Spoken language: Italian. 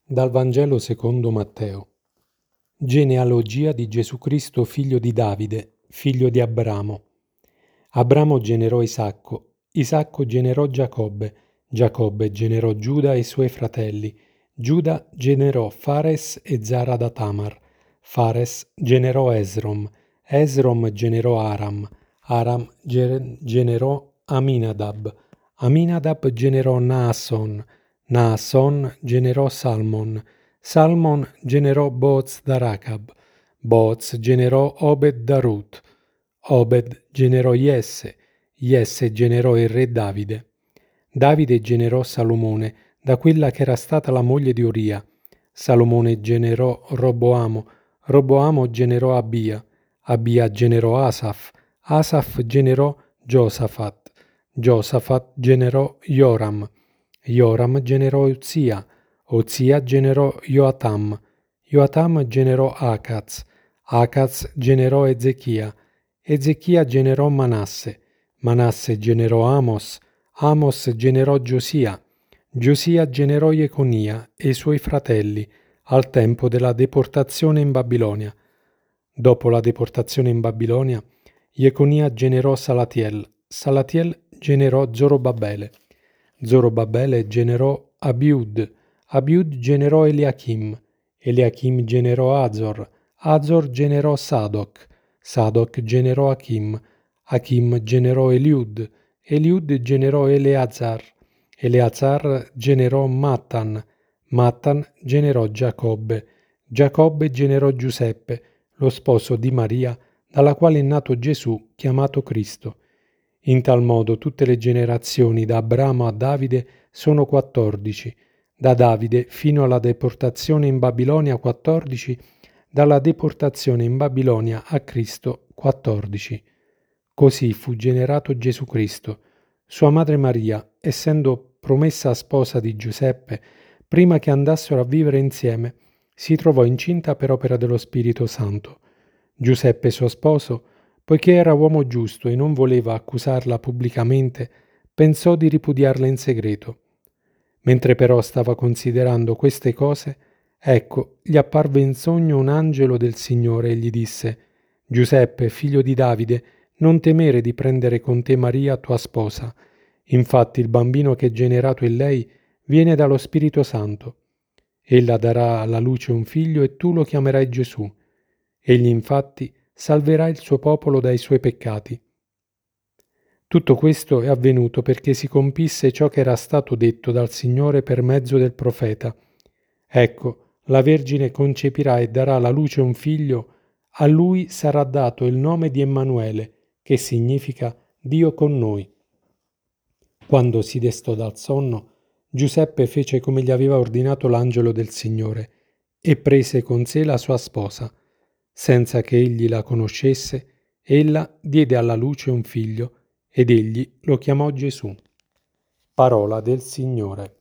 Dal Vangelo secondo Matteo. Genealogia di Gesù Cristo, figlio di Davide, figlio di Abramo. Abramo generò Isacco, Isacco generò Giacobbe, Giacobbe generò Giuda e i suoi fratelli, Giuda generò Fares e Zara da Tamar, Fares generò Esrom, Esrom generò Aram, Aram generò Aminadab, Aminadab generò Naasson, Naasson generò Salmon, Salmon generò Booz da Racab, Booz generò Obed da Ruth, Obed generò Jesse, Jesse generò il re Davide. Davide generò Salomone, da quella che era stata la moglie di Uria. Salomone generò Roboamo, Roboamo generò Abia, Abia generò Asaf, Asaf generò Giosafat, Giosafat generò Joram, Joram generò Uzia, Uzia generò Joatam, Joatam generò Acaz, Acaz generò Ezechia, Ezechia generò Manasse, Manasse generò Amos, Amos generò Giosia, Giosia generò Jeconia e i suoi fratelli al tempo della deportazione in Babilonia. Dopo la deportazione in Babilonia, Jeconia generò Salatiel, Salatiel generò Zorobabele, Zorobabele generò Abiud, Abiud generò Eliachim, Eliachim generò Azor, Azor generò Sadoc, Sadoc generò Achim, Achim generò Eliud, Eliud generò Eleazar, Eleazar generò Mattan, Mattan generò Giacobbe, Giacobbe generò Giuseppe, lo sposo di Maria, dalla quale è nato Gesù, chiamato Cristo. In tal modo tutte le generazioni da Abramo a Davide sono 14, da Davide fino alla deportazione in Babilonia 14, dalla deportazione in Babilonia a Cristo 14. Così fu generato Gesù Cristo. Sua madre Maria, essendo promessa sposa di Giuseppe, prima che andassero a vivere insieme, si trovò incinta per opera dello Spirito Santo. Giuseppe, suo sposo, poiché era uomo giusto e non voleva accusarla pubblicamente, pensò di ripudiarla in segreto. Mentre però stava considerando queste cose, ecco, gli apparve in sogno un angelo del Signore e gli disse: Giuseppe, figlio di Davide, non temere di prendere con te Maria, tua sposa. Infatti il bambino che è generato in lei viene dallo Spirito Santo. Ella darà alla luce un figlio e tu lo chiamerai Gesù. Egli infatti salverà il suo popolo dai suoi peccati. Tutto questo è avvenuto perché si compisse ciò che era stato detto dal Signore per mezzo del profeta. Ecco, la Vergine concepirà e darà alla luce un figlio, a lui sarà dato il nome di Emanuele, che significa Dio con noi. Quando si destò dal sonno, Giuseppe fece come gli aveva ordinato l'angelo del Signore e prese con sé la sua sposa. Senza che egli la conoscesse, ella diede alla luce un figlio ed egli lo chiamò Gesù. Parola del Signore.